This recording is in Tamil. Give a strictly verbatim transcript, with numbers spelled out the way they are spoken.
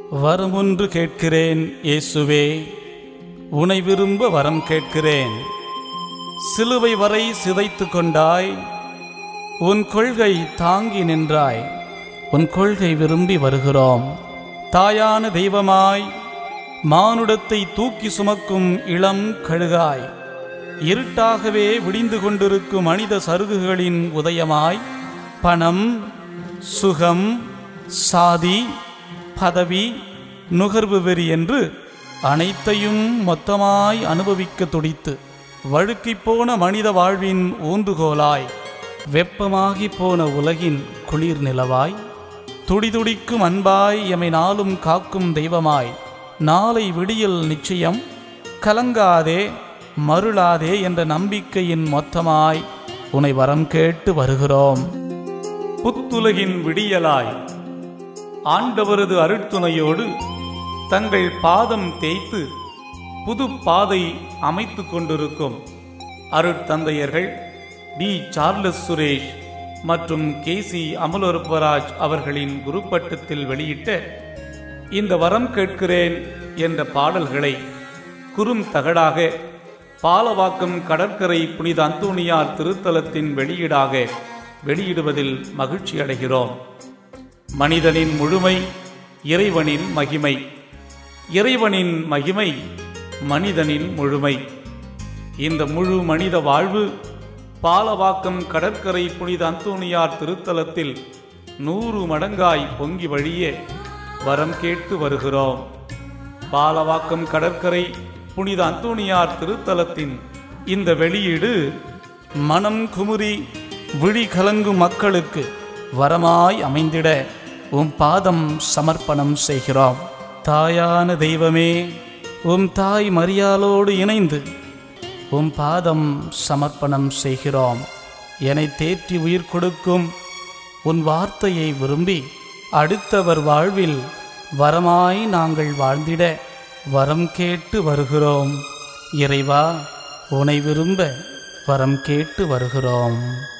வரமொன்று கேட்கிறேன் இயேசுவே, உனை விரும்ப வரம் கேட்கிறேன். சிலுவை வரை சிதைத்து கொண்டாய், உன் கொள்கை தாங்கி நின்றாய். உன் கொள்கை விரும்பி வருகிறோம். தாயான தெய்வமாய் மானுடத்தை தூக்கி சுமக்கும் இளம் கழுகாய், இருட்டாகவே விடிந்து கொண்டிருக்கும் மனித சருகுகளின் உதயமாய், பணம், சுகம், சாதி, பதவி, நுகர்வு வெறி என்று அனைத்தையும் மொத்தமாய் அனுபவிக்க துடித்து வழுக்கிப் போன மனித வாழ்வின் ஊன்றுகோலாய், வெப்பமாகி போன உலகின் குளிர் நிலவாய், துடிதுடிக்கும் அன்பாய் எமை நாளும் காக்கும் தெய்வமாய், நாளை விடியல் நிச்சயம், கலங்காதே மருளாதே என்ற நம்பிக்கையின் மொத்தமாய் உனை வரம் கேட்டு வருகிறோம். புத்துலகின் விடியலாய் ஆண்டவரது அருட்துணையோடு தங்கள் பாதம் தேய்த்து புது பாதை அமைத்து கொண்டிருக்கும் அருட்தந்தையர்கள் டி சார்லஸ் சுரேஷ் மற்றும் கே சி அமலோற்பராஜ் அவர்களின் குருப்பட்டத்தில் வெளியிட்ட இந்த வரம் கேட்கிறேன் என்ற பாடல்களை குறும் தகடாக பாலவாக்கம் கடற்கரை புனித அந்தோணியார் திருத்தலத்தின் வெளியீடாக வெளியிடுவதில் மகிழ்ச்சி அடைகிறோம். மனிதனின் முழுமை இறைவனின் மகிமை, இறைவனின் மகிமை மனிதனின் முழுமை. இந்த முழு மனித வாழ்வு பாலவாக்கம் கடற்கரை புனித அந்தோணியார் திருத்தலத்தில் நூறு மடங்காய் பொங்கி வழிய வரம் கேட்டு வருகிறோம். பாலவாக்கம் கடற்கரை புனித அந்தோணியார் திருத்தலத்தின் இந்த வெளியீடு மனம் குமுறி விழி கலங்கும் மக்களுக்கு வரமாய் அமைந்திட உம் பாதம் சமர்ப்பணம் செய்கிறோம். தாயான தெய்வமே, உம் தாய் மரியாளோடு இணைந்து உம் பாதம் சமர்ப்பணம் செய்கிறோம். என்னை தேற்றி உயிர் கொடுக்கும் உன் வார்த்தையை விரும்பி அடுத்தவர் வாழ்வில் வரமாய் நாங்கள் வாழ்ந்திட வரம் கேட்டு வருகிறோம். இறைவா, உனை விரும்ப வரம் கேட்டு வருகிறோம்.